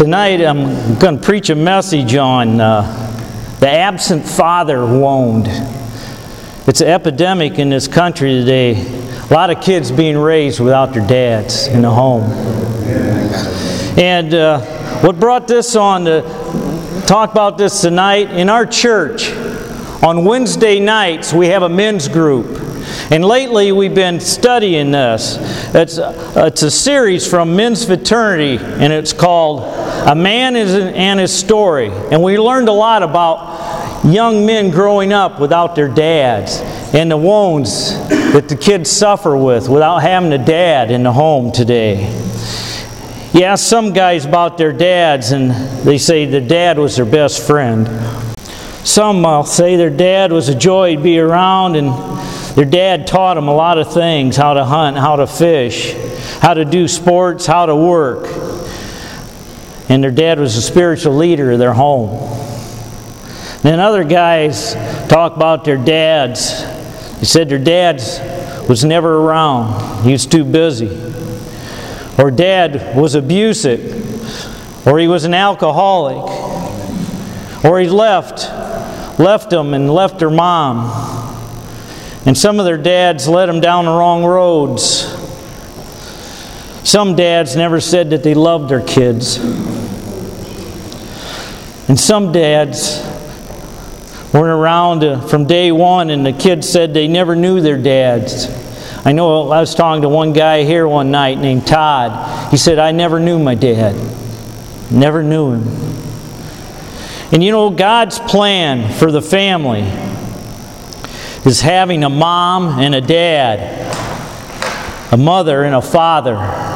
Tonight I'm going to preach a message on the absent father wound. It's an epidemic in this country today. A lot of kids being raised without their dads in the home. And what brought this on to talk about this tonight, in our church, on Wednesday nights we have a men's group. And lately we've been studying this. It's a series from Men's Fraternity, and it's called A Man and His Story. And we learned a lot about young men growing up without their dads and the wounds that the kids suffer with without having a dad in the home today. You ask some guys about their dads, and they say their dad was their best friend. Some will say their dad was a joy to be around, and their dad taught them a lot of things: how to hunt, how to fish, how to do sports, how to work. And their dad was a spiritual leader of their home. Then other guys talk about their dads. They said their dad was never around. He was too busy. Or dad was abusive. Or he was an alcoholic. Or he left them and left their mom. And some of their dads led them down the wrong roads. Some dads never said that they loved their kids. And some dads weren't around from day one, and the kids said they never knew their dads. I know I was talking to one guy here one night named Todd. He said, I never knew my dad. Never knew him. And you know, God's plan for the family is having a mom and a dad, a mother and a father.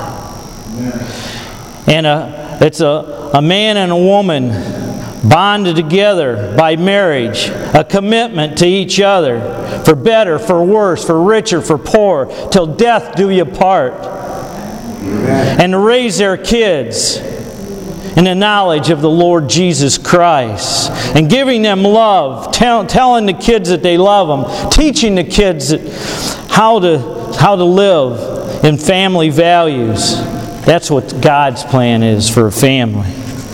And it's a man and a woman bonded together by marriage, a commitment to each other, for better, for worse, for richer, for poor, till death do you part. And to raise their kids in the knowledge of the Lord Jesus Christ, and giving them love, telling the kids that they love them, teaching the kids how to live in family values. That's what God's plan is for a family.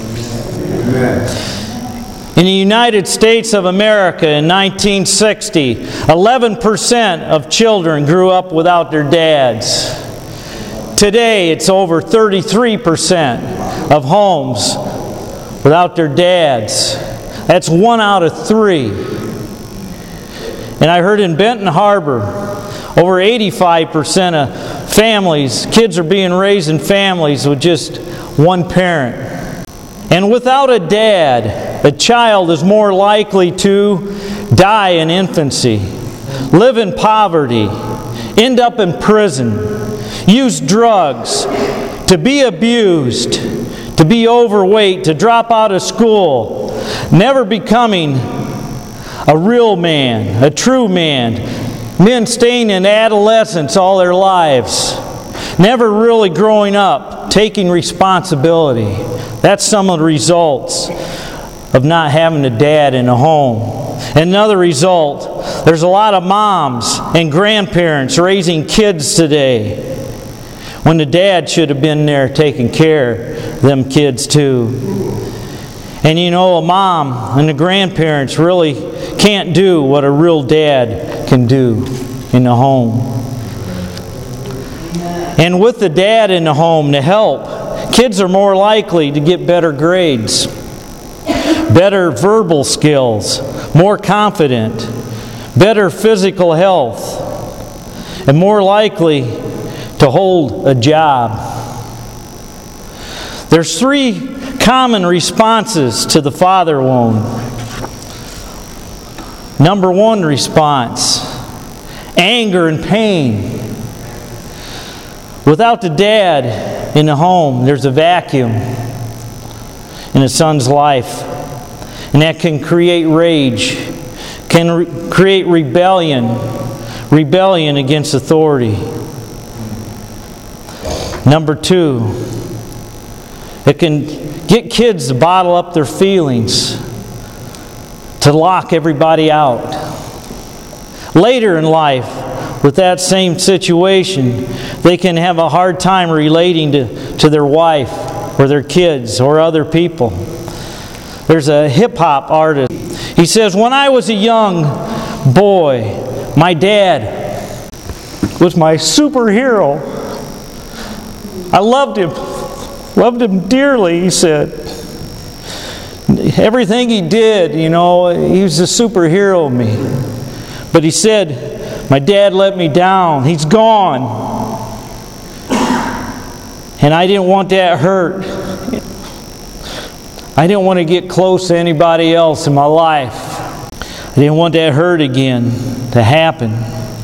In the United States of America in 1960, 11% of children grew up without their dads. Today, it's over 33% of homes without their dads. That's 1 out of 3. And I heard in Benton Harbor, over 85% of families, kids are being raised in families with just one parent. And without a dad, a child is more likely to die in infancy, live in poverty, end up in prison, use drugs, to be abused, to be overweight, to drop out of school, never becoming a real man, a true man, men staying in adolescence all their lives, never really growing up, taking responsibility. That's some of the results of not having a dad in a home. Another result, there's a lot of moms and grandparents raising kids today, when the dad should have been there taking care of them kids too. And you know, a mom and the grandparents really can't do what a real dad can do in the home. And with the dad in the home to help, kids are more likely to get better grades, better verbal skills, more confident, better physical health, and more likely to hold a job. There's 3 common responses to the father wound. Number 1 response, anger and pain. Without the dad in the home, there's a vacuum in a son's life. And that can create rage, create rebellion against authority. Number 2, it can get kids to bottle up their feelings, to lock everybody out. Later in life, with that same situation, they can have a hard time relating to their wife or their kids or other people. There's a hip-hop artist. He says, when I was a young boy, my dad was my superhero. I loved him dearly, he said. Everything he did, he was a superhero of me. But he said, my dad let me down. He's gone. And I didn't want that hurt. I didn't want to get close to anybody else in my life. I didn't want that hurt again to happen.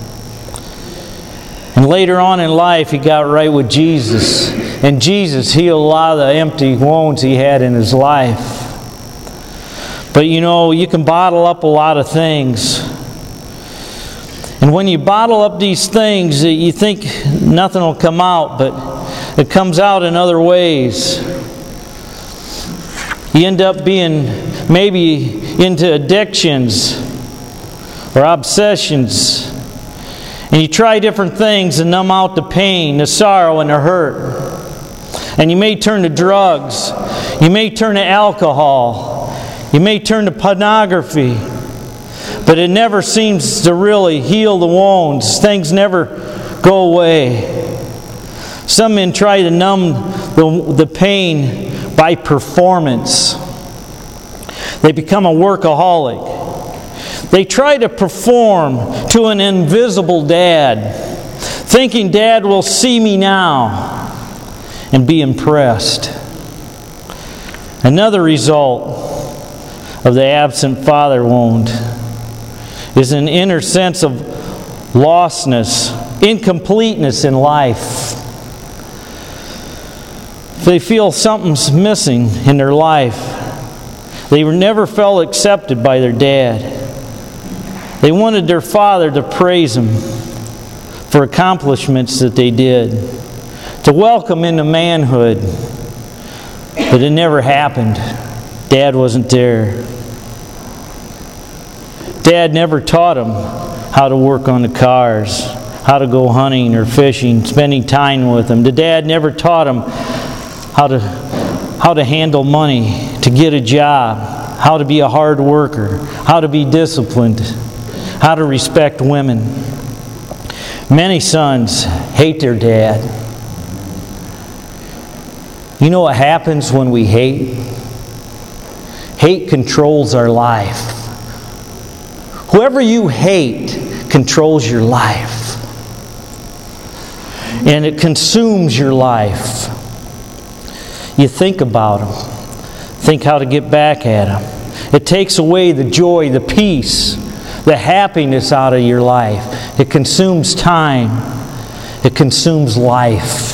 And later on in life, he got right with Jesus. And Jesus healed a lot of the empty wounds he had in his life. But you can bottle up a lot of things. And when you bottle up these things, you think nothing will come out, but it comes out in other ways. You end up being maybe into addictions or obsessions. And you try different things to numb out the pain, the sorrow, and the hurt. And you may turn to drugs. You may turn to alcohol. You may turn to pornography. But it never seems to really heal the wounds. Things never go away. Some men try to numb the pain by performance. They become a workaholic. They try to perform to an invisible dad, thinking dad will see me now and be impressed. Another result of the absent father wound is an inner sense of lostness, incompleteness in life. They feel something's missing in their life. They never felt accepted by their dad. They wanted their father to praise them for accomplishments that they did, to welcome into manhood. But it never happened. Dad wasn't there. Dad never taught them how to work on the cars, how to go hunting or fishing, spending time with them. The dad never taught them how to handle money, to get a job, how to be a hard worker, how to be disciplined, how to respect women. Many sons hate their dad. You know what happens when we hate? Hate controls our life. Whoever you hate controls your life. And it consumes your life. You think about them. Think how to get back at them. It takes away the joy, the peace, the happiness out of your life. It consumes time. It consumes life.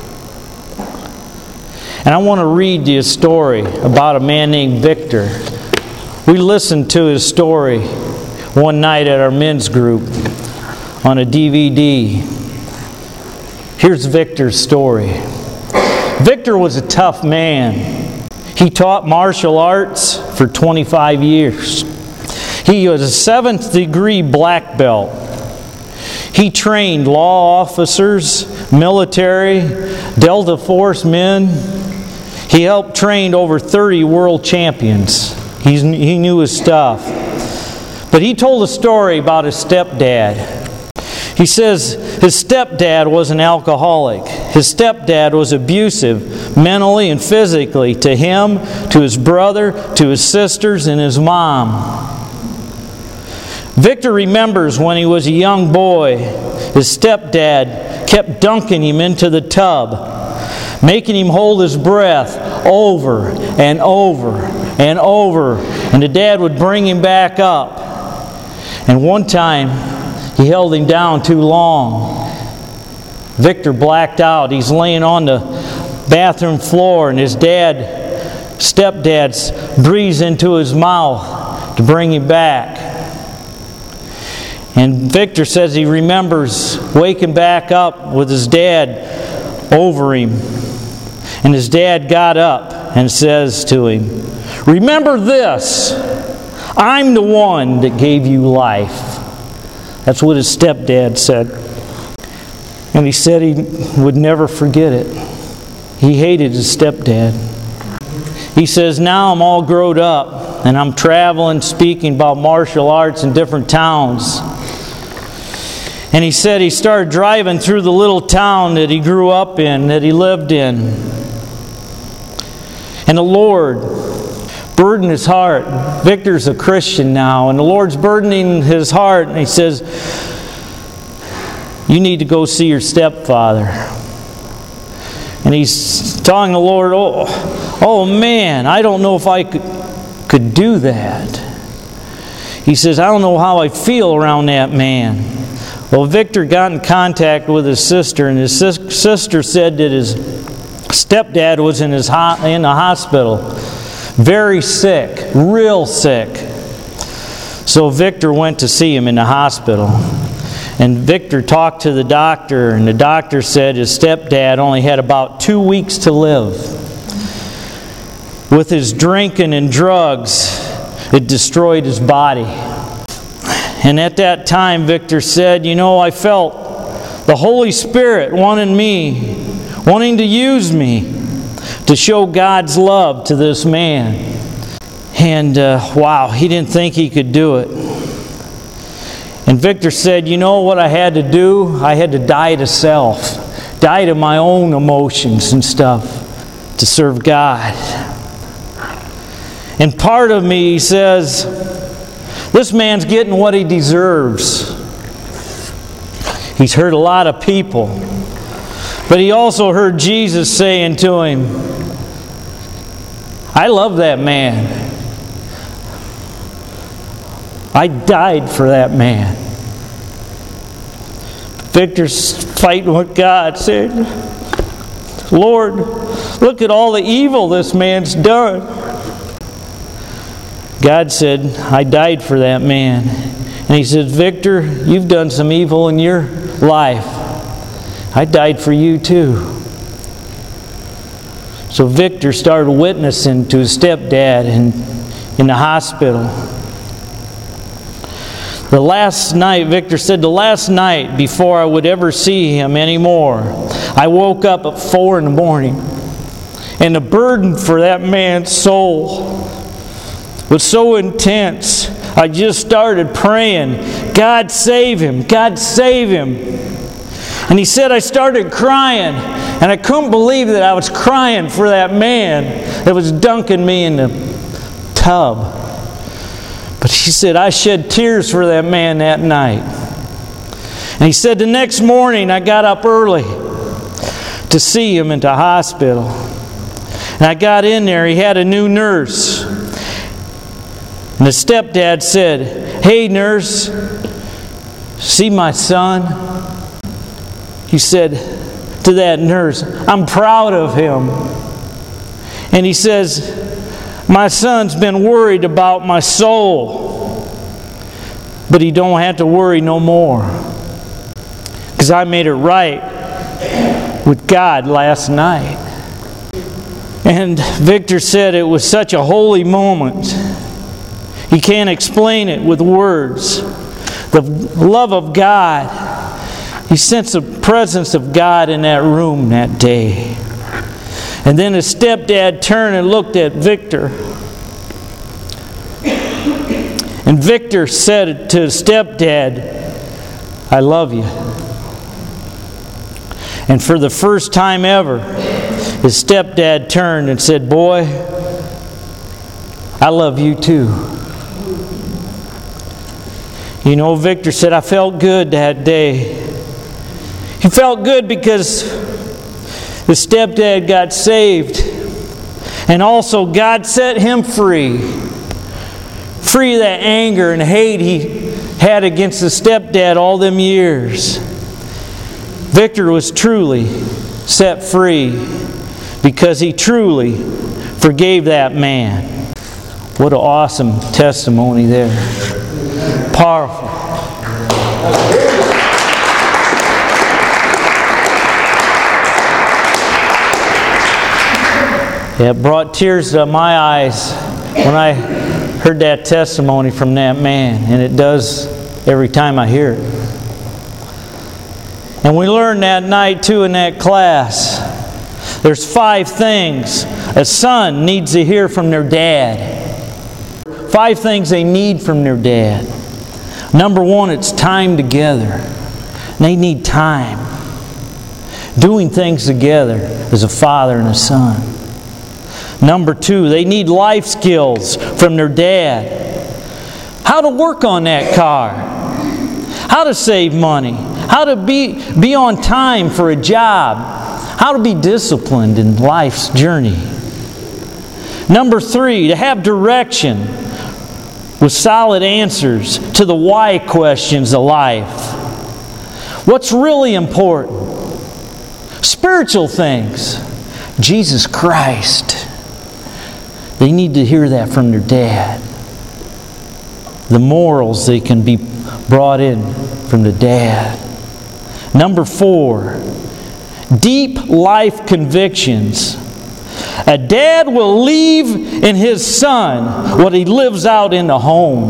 And I want to read you a story about a man named Victor. We listened to his story one night at our men's group on a DVD. Here's Victor's story. Victor was a tough man. He taught martial arts for 25 years. He was a 7th degree black belt. He trained law officers, military, Delta Force men. He helped train over 30 world champions. He knew his stuff. But he told a story about his stepdad. He says his stepdad was an alcoholic. His stepdad was abusive mentally and physically to him, to his brother, to his sisters, and his mom. Victor remembers when he was a young boy, his stepdad kept dunking him into the tub, making him hold his breath over and over and over, and the dad would bring him back up. And one time, he held him down too long. Victor blacked out. He's laying on the bathroom floor, and his stepdad breathes into his mouth to bring him back. And Victor says he remembers waking back up with his dad over him. And his dad got up and says to him, "Remember this, I'm the one that gave you life." That's what his stepdad said. And he said he would never forget it. He hated his stepdad. He says, now I'm all grown up and I'm traveling, speaking about martial arts in different towns. And he said he started driving through the little town that he grew up in, that he lived in. And the Lord burdened his heart. Victor's a Christian now, and the Lord's burdening his heart, and he says, you need to go see your stepfather. And he's telling the Lord, oh man, I don't know if I could do that. He says, I don't know how I feel around that man. Well, Victor got in contact with his sister, and his sister said that his stepdad was in the hospital. Very sick, real sick. So Victor went to see him in the hospital. And Victor talked to the doctor, and the doctor said his stepdad only had about 2 weeks to live. With his drinking and drugs, it destroyed his body. And at that time, Victor said, I felt the Holy Spirit wanting to use me to show God's love to this man. And wow, he didn't think he could do it. And Victor said, what I had to do? I had to die to self, die to my own emotions and stuff to serve God. And part of me says, this man's getting what he deserves. He's hurt a lot of people. But he also heard Jesus saying to him, I love that man. I died for that man. Victor's fighting with God, saying, Lord, look at all the evil this man's done. God said, I died for that man. And he said, Victor, you've done some evil in your life. I died for you too. So Victor started witnessing to his stepdad in the hospital. The last night, Victor said, the last night before I would ever see him anymore, I woke up at 4 in the morning. And the burden for that man's soul was so intense. I just started praying, God save him, God save him. And he said I started crying, and I couldn't believe that I was crying for that man that was dunking me in the tub. But he said I shed tears for that man that night. And he said the next morning I got up early to see him at the hospital. And I got in there, he had a new nurse. And the stepdad said, hey nurse, see my son? He said to that nurse, I'm proud of him. And he says, my son's been worried about my soul, but he don't have to worry no more, because I made it right with God last night. And Victor said it was such a holy moment. He can't explain it with words. The love of God. He sensed the presence of God in that room that day. And then his stepdad turned and looked at Victor. And Victor said to his stepdad, I love you. And for the first time ever, his stepdad turned and said, boy, I love you too. Victor said, I felt good that day. He felt good because his stepdad got saved. And also God set him free. Free of that anger and hate he had against his stepdad all them years. Victor was truly set free because he truly forgave that man. What an awesome testimony there. Powerful. It brought tears to my eyes when I heard that testimony from that man, and it does every time I hear it. And we learned that night too in that class There's 5 things a son needs to hear from their dad. 5 things they need from their dad. Number 1, it's time together. They need time. Doing things together as a father and a son. Number 2, they need life skills from their dad. How to work on that car. How to save money. How to be on time for a job. How to be disciplined in life's journey. Number 3, to have direction with solid answers to the why questions of life. What's really important? Spiritual things. Jesus Christ. They need to hear that from their dad. The morals, they can be brought in from the dad. Number 4, deep life convictions. A dad will leave in his son what he lives out in the home.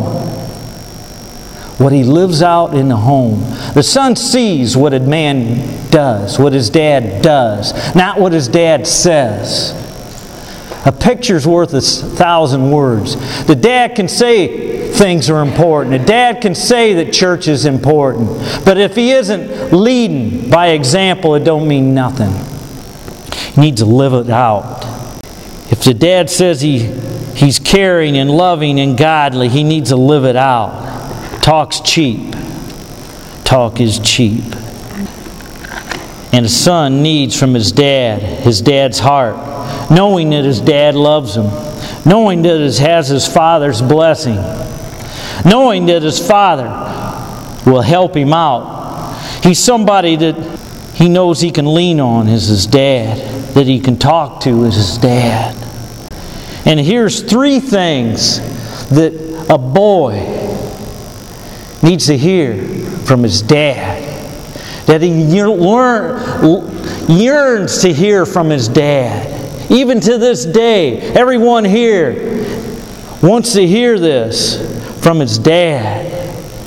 What he lives out in the home. The son sees what a man does, what his dad does, not what his dad says. A picture's worth 1,000 words. The dad can say things are important. The dad can say that church is important. But if he isn't leading by example, it don't mean nothing. He needs to live it out. If the dad says he's caring and loving and godly, he needs to live it out. Talk's cheap. Talk is cheap. And a son needs from his dad's heart, knowing that his dad loves him, knowing that he has his father's blessing, knowing that his father will help him out. He's somebody that he knows he can lean on as his dad, that he can talk to as his dad. And here's 3 things that a boy needs to hear from his dad, that he yearns to hear from his dad. Even to this day, everyone here wants to hear this from his dad.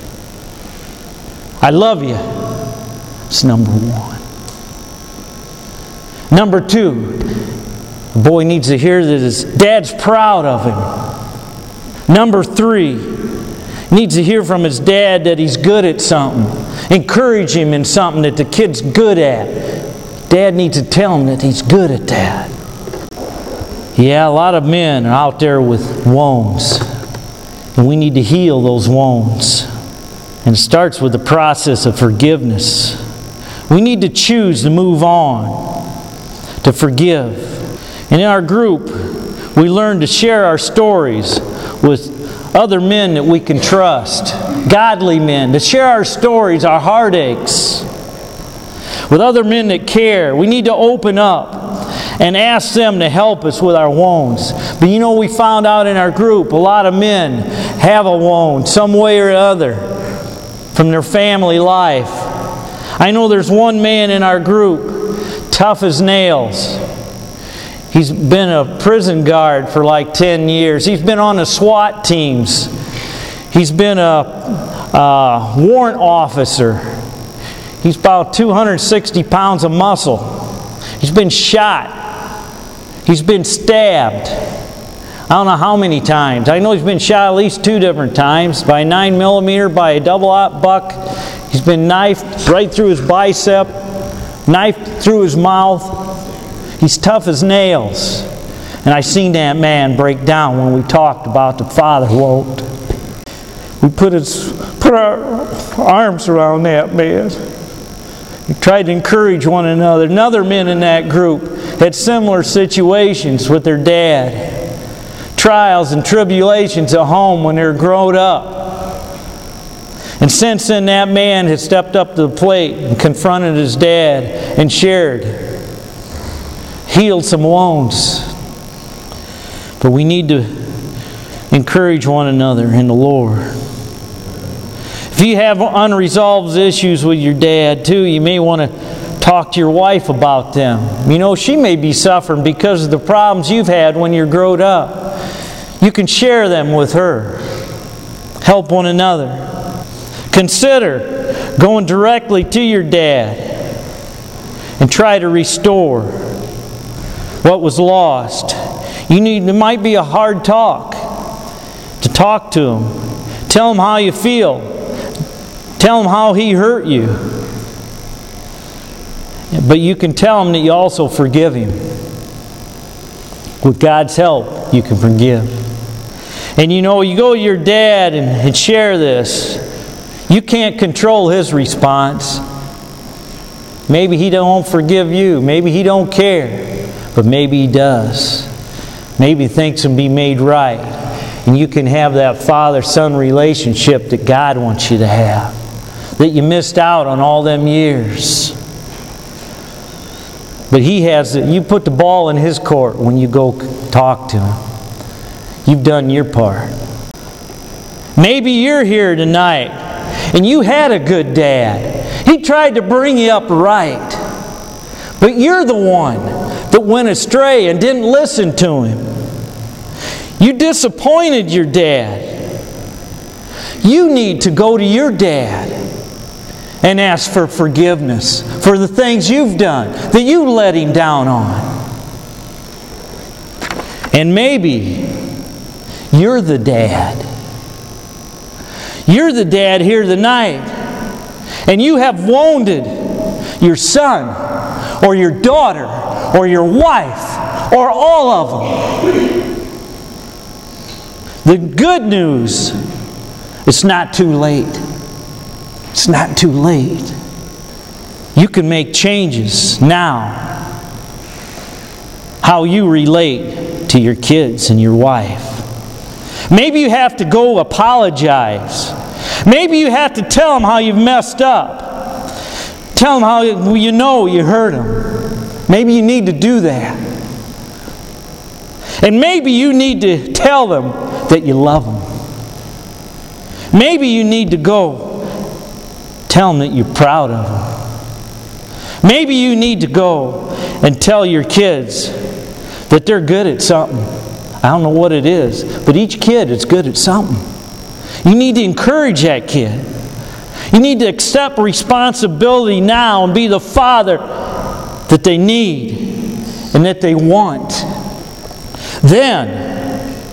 I love you. It's number 1. Number 2, the boy needs to hear that his dad's proud of him. Number 3, he needs to hear from his dad that he's good at something. Encourage him in something that the kid's good at. Dad needs to tell him that he's good at that. Yeah, a lot of men are out there with wounds. And we need to heal those wounds. And it starts with the process of forgiveness. We need to choose to move on, to forgive. And in our group, we learn to share our stories with other men that we can trust. Godly men. To share our stories, our heartaches, with other men that care. We need to open up and ask them to help us with our wounds. But you know, we found out in our group, a lot of men have a wound, some way or other, from their family life. I know there's one man in our group, tough as nails. He's been a prison guard for like 10 years. He's been on the SWAT teams. He's been a warrant officer. He's about 260 pounds of muscle. He's been shot. He's been stabbed. I don't know how many times. I know he's been shot at least 2 different times, by a 9mm, by a double-aught buck. He's been knifed right through his bicep, knifed through his mouth. He's tough as nails. And I seen that man break down when we talked about the father wound. We put our arms around that man. We tried to encourage one another. Another men in that group had similar situations with their dad. Trials and tribulations at home when they were grown up. And since then, that man had stepped up to the plate and confronted his dad and shared. Healed some wounds. But we need to encourage one another in the Lord. If you have unresolved issues with your dad too, you may want to talk to your wife about them. You know, she may be suffering because of the problems you've had when you're grown up. You can share them with her. Help one another. Consider going directly to your dad and try to restore what was lost. It might be a hard talk to talk to him. Tell him how you feel. Tell him how he hurt you. But you can tell him that you also forgive him. With God's help, you can forgive. And you know, you go to your dad and share this. You can't control his response. Maybe he don't forgive you. Maybe he don't care. But maybe he does. Maybe he thinks it'll be made right. And you can have that father-son relationship that God wants you to have. That you missed out on all them years. But He has it. You put the ball in His court when you go talk to Him. You've done your part. Maybe you're here tonight and you had a good dad. He tried to bring you up right. But you're the one that went astray and didn't listen to him. You disappointed your dad. You need to go to your dad and ask for forgiveness for the things you've done that you let him down on. And maybe you're the dad. You're the dad here tonight, and you have wounded your son or your daughter or your wife or all of them. The good news, it's not too late. It's not too late. You can make changes now. How you relate to your kids and your wife. Maybe you have to go apologize. Maybe you have to tell them how you've messed up. Tell them how you know you hurt them. Maybe you need to do that. And maybe you need to tell them that you love them. Maybe you need to go tell them that you're proud of them. Maybe you need to go and tell your kids that they're good at something. I don't know what it is, but each kid is good at something. You need to encourage that kid. You need to accept responsibility now and be the father that they need and that they want. Then,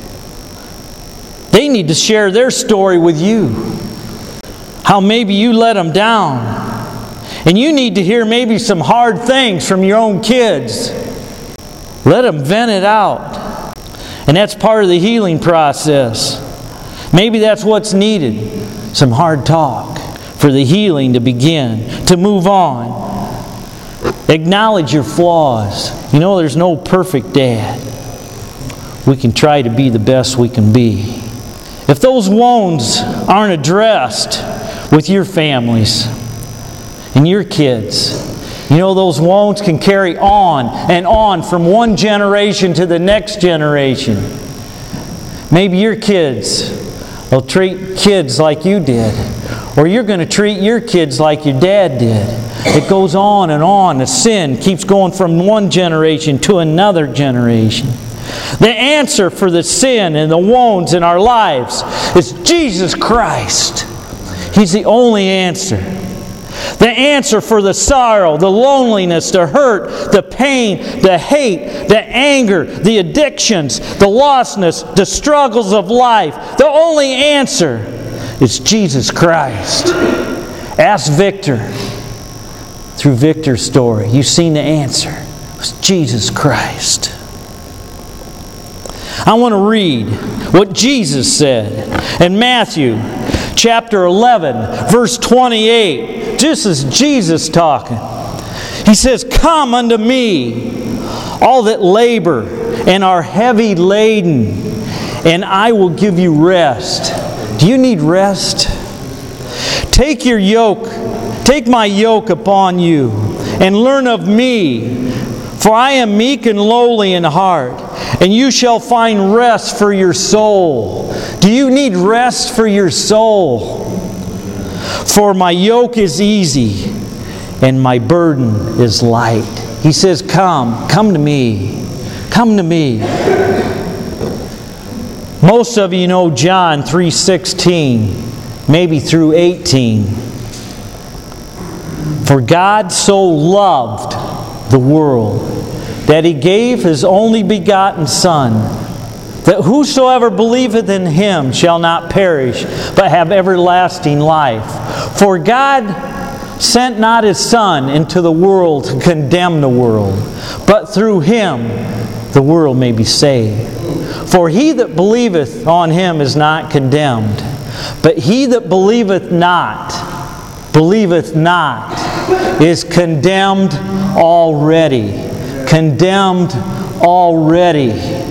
they need to share their story with you. How maybe you let them down. And you need to hear maybe some hard things from your own kids. Let them vent it out. And that's part of the healing process. Maybe that's what's needed. Some hard talk for the healing to begin, to move on. Acknowledge your flaws. You know, there's no perfect dad. We can try to be the best we can be. If those wounds aren't addressed with your families and your kids, you know, those wounds can carry on and on from one generation to the next generation. Maybe your kids will treat kids like you did. Or you're going to treat your kids like your dad did. It goes on and on. The sin keeps going from one generation to another generation. The answer for the sin and the wounds in our lives is Jesus Christ. He's the only answer. The answer for the sorrow, the loneliness, the hurt, the pain, the hate, the anger, the addictions, the lostness, the struggles of life. The only answer is Jesus Christ. Ask Victor. Through Victor's story, you've seen the answer. It was Jesus Christ. I want to read what Jesus said in Matthew chapter 11, verse 28. This is Jesus talking. He says, "Come unto me, all that labor and are heavy laden, and I will give you rest." Do you need rest? Take my yoke upon you, and learn of me, for I am meek and lowly in heart, and you shall find rest for your soul. Do you need rest for your soul? For my yoke is easy, and my burden is light. He says, come to me. Come to me. Most of you know John 3:16, maybe through 18. For God so loved the world that He gave His only begotten Son, that whosoever believeth in Him shall not perish, but have everlasting life. For God sent not His Son into the world to condemn the world, but through Him the world may be saved. For he that believeth on Him is not condemned, but he that believeth not, is condemned already. Condemned already.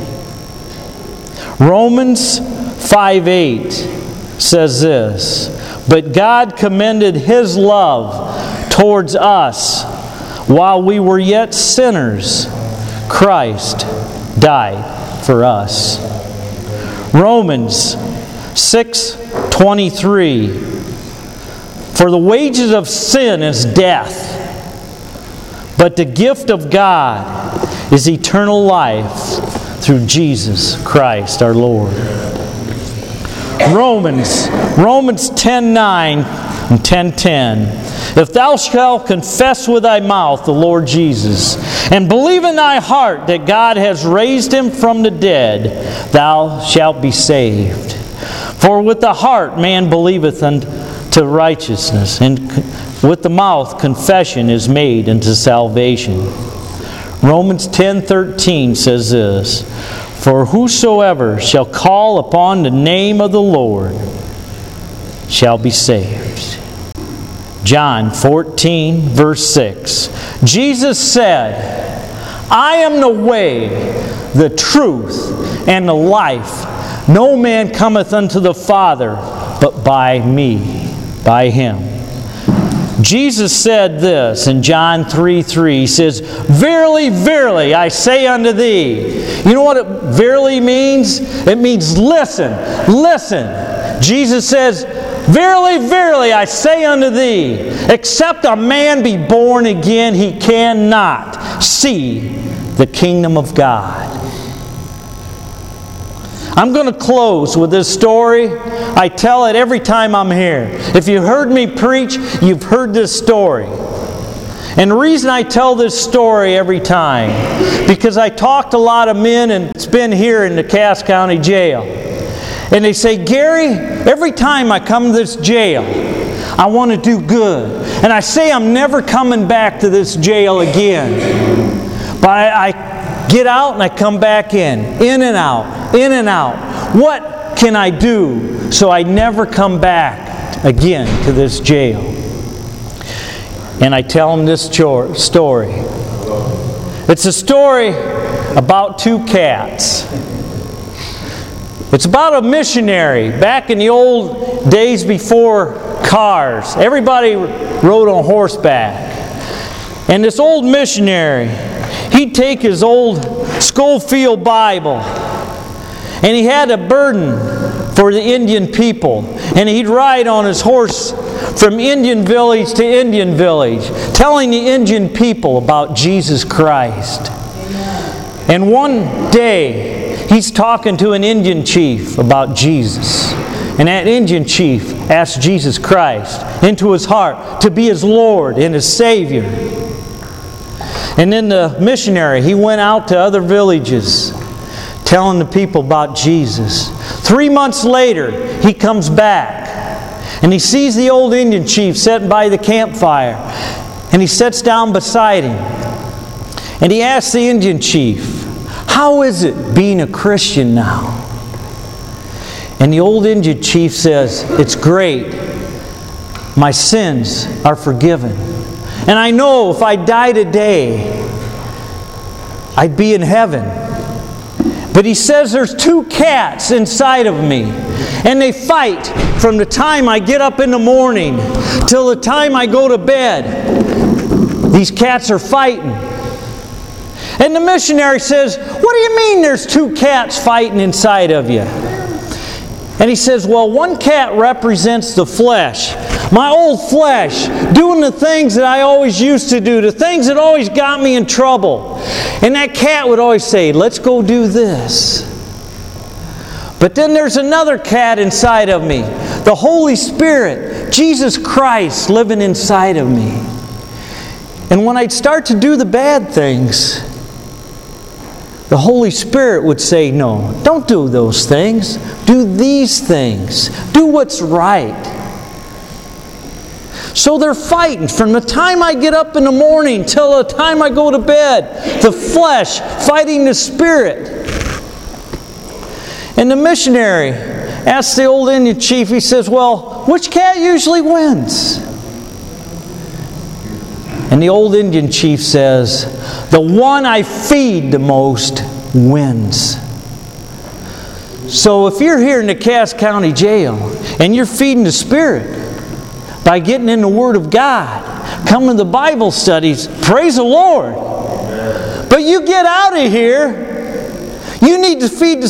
Romans 5:8 says this, but God commended His love towards us while we were yet sinners. Christ died for us. Romans 6:23, for the wages of sin is death, but the gift of God is eternal life through Jesus Christ our Lord. Romans 10:9 and 10:10. If thou shalt confess with thy mouth the Lord Jesus, and believe in thy heart that God has raised Him from the dead, thou shalt be saved. For with the heart man believeth unto righteousness, and with the mouth confession is made unto salvation. Romans 10:13 says this, for whosoever shall call upon the name of the Lord shall be saved. John 14, verse 6. Jesus said, I am the way, the truth, and the life. No man cometh unto the Father but by me, by Him. Jesus said this in John 3:3. He says, verily, verily, I say unto thee. You know what verily means? It means listen, listen. Jesus says, verily, verily, I say unto thee, except a man be born again, he cannot see the kingdom of God. I'm going to close with this story. I tell it every time I'm here. If you heard me preach, you've heard this story. And the reason I tell this story every time, because I talked to a lot of men, and it's been here in the Cass County Jail. And they say, Gary, every time I come to this jail, I want to do good. And I say I'm never coming back to this jail again. But I get out and I come back in and out, in and out. What can I do so I never come back again to this jail? And I tell them this story. It's a story about two cats. It's about a missionary back in the old days before cars. Everybody rode on horseback. And this old missionary, he'd take his old Schofield Bible, and he had a burden for the Indian people. And he'd ride on his horse from Indian village to Indian village, telling the Indian people about Jesus Christ. And one day, he's talking to an Indian chief about Jesus. And that Indian chief asked Jesus Christ into his heart to be his Lord and his Savior. And then the missionary, he went out to other villages telling the people about Jesus. 3 months later, he comes back. And he sees the old Indian chief sitting by the campfire. And he sits down beside him. And he asks the Indian chief, how is it being a Christian now? And the old Indian chief says, it's great. My sins are forgiven. And I know if I die today, I'd be in heaven. But he says there's two cats inside of me. And they fight from the time I get up in the morning till the time I go to bed. These cats are fighting. And the missionary says, what do you mean there's two cats fighting inside of you? And he says, well, one cat represents the flesh. My old flesh, doing the things that I always used to do, the things that always got me in trouble. And that cat would always say, let's go do this. But then there's another cat inside of me, the Holy Spirit, Jesus Christ living inside of me. And when I'd start to do the bad things, the Holy Spirit would say, no, don't do those things. Do these things. Do what's right. So they're fighting from the time I get up in the morning till the time I go to bed. The flesh fighting the spirit. And the missionary asked the old Indian chief, he says, well, which cat usually wins? And the old Indian chief says, the one I feed the most wins. So if you're here in the Cass County Jail and you're feeding the Spirit by getting in the Word of God, coming to the Bible studies, praise the Lord. But you get out of here, you need to feed the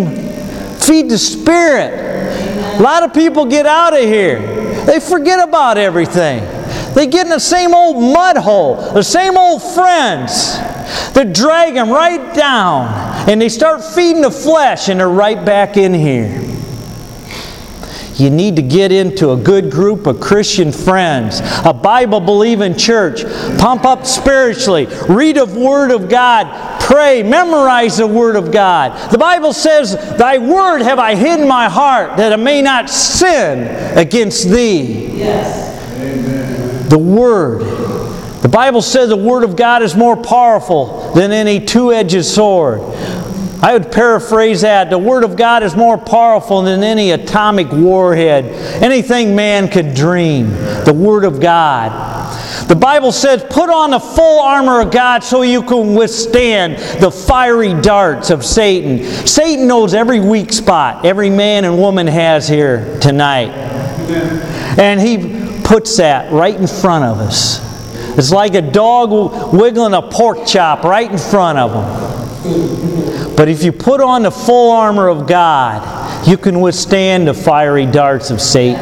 Spirit. A lot of people get out of here. They forget about everything. They get in the same old mud hole, the same old friends that drag them right down. And they start feeding the flesh and they're right back in here. You need to get into a good group of Christian friends, a Bible-believing church. Pump up spiritually. Read the Word of God. Pray. Memorize the Word of God. The Bible says, Thy Word have I hid in my heart, that I may not sin against Thee. Yes. Amen. The Word. The Bible says the Word of God is more powerful than any two-edged sword. I would paraphrase that. The Word of God is more powerful than any atomic warhead, anything man could dream. The Word of God. The Bible says, put on the full armor of God so you can withstand the fiery darts of Satan. Satan knows every weak spot every man and woman has here tonight. And he puts that right in front of us. It's like a dog wiggling a pork chop right in front of him. But if you put on the full armor of God, you can withstand the fiery darts of Satan.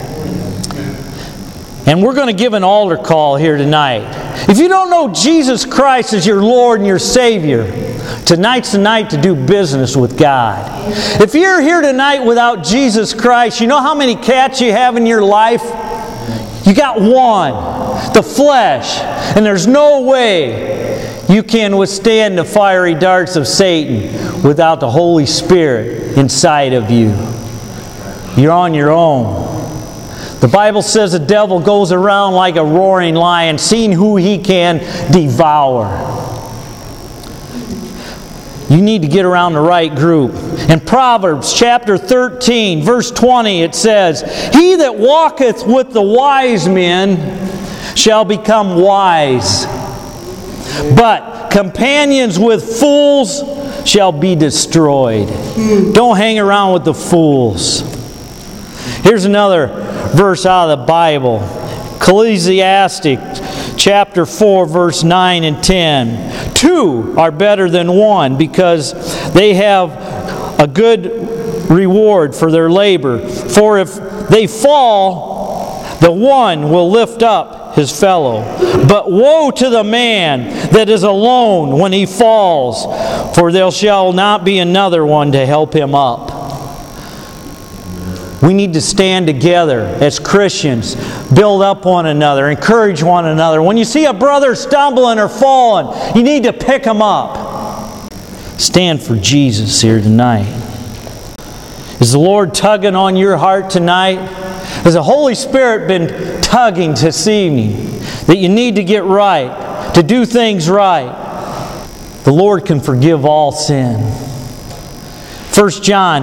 And we're going to give an altar call here tonight. If you don't know Jesus Christ as your Lord and your Savior, tonight's the night to do business with God. If you're here tonight without Jesus Christ, you know how many cats you have in your life? You got one, the flesh. And there's no way you can withstand the fiery darts of Satan without the Holy Spirit inside of you. You're on your own. The Bible says the devil goes around like a roaring lion, seeing who he can devour. You need to get around the right group. In Proverbs chapter 13, verse 20, it says, He that walketh with the wise men shall become wise, but companions with fools shall be destroyed. Don't hang around with the fools. Here's another verse out of the Bible. Ecclesiastes chapter 4, verse 9 and 10. Two are better than one, because they have a good reward for their labor. For if they fall, the one will lift up his fellow. But woe to the man that is alone when he falls, for there shall not be another one to help him up. We need to stand together as Christians, build up one another, encourage one another. When you see a brother stumbling or falling, you need to pick him up. Stand for Jesus here tonight. Is the Lord tugging on your heart tonight? Has the Holy Spirit been tugging this evening that you need to get right, to do things right? The Lord can forgive all sin. 1 John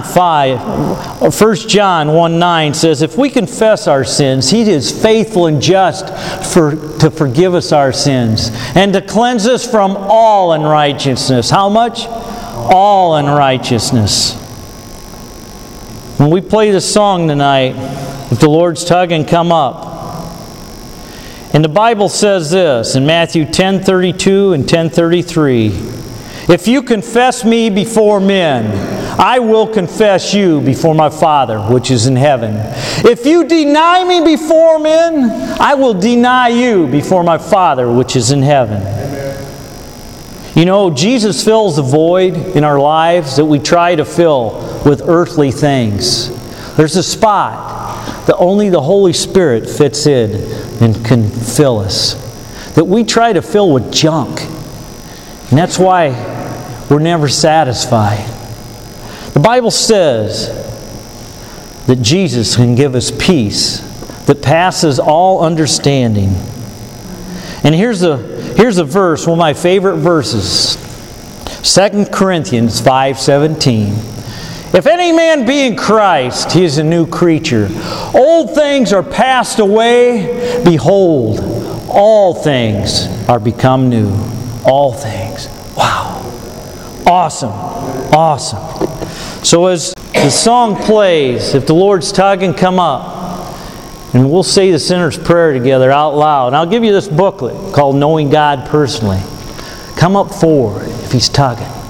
1:9 says, if we confess our sins, He is faithful and just to forgive us our sins and to cleanse us from all unrighteousness. How much? All unrighteousness. When we play this song tonight, if the Lord's tugging, come up. And the Bible says this in Matthew 10:32 and 10:33. If you confess me before men, I will confess you before my Father which is in heaven. If you deny me before men, I will deny you before my Father which is in heaven. You know, Jesus fills the void in our lives that we try to fill with earthly things. There's a spot that only the Holy Spirit fits in and can fill us, that we try to fill with junk. And that's why we're never satisfied. The Bible says that Jesus can give us peace that passes all understanding. And here's a verse, one of my favorite verses. 2 Corinthians 5:17. If any man be in Christ, he is a new creature. Old things are passed away. Behold, all things are become new. All things. Wow. Awesome. Awesome. So as the song plays, if the Lord's tugging, come up. And we'll say the sinner's prayer together out loud. And I'll give you this booklet called Knowing God Personally. Come up forward if He's tugging.